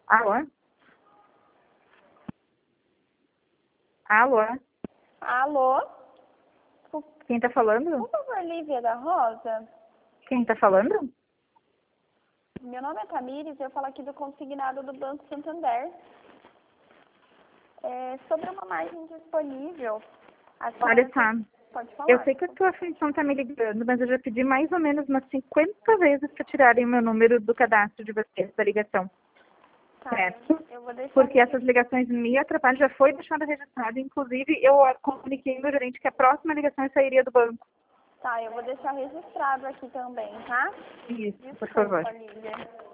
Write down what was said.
Alô? Alô? Alô? Quem tá falando? Por favor, Lívia da Rosa. Quem tá falando? Meu nome é Tamires e eu falo aqui do consignado do Banco Santander. Sobre uma margem disponível. Olha só, Pode falar. eu sei que a tua função tá me ligando, mas eu já pedi mais ou menos umas 50 vezes para tirarem o meu número do cadastro de vocês, da ligação. Tá, Certo? eu vou deixar Porque essas ligações me atrapalham, já foi deixada registrada. Inclusive, eu comuniquei no gerente que a próxima ligação sairia do banco. Tá, eu vou deixar registrado aqui também, tá? Isso, por Desculpa, favor. Lívia.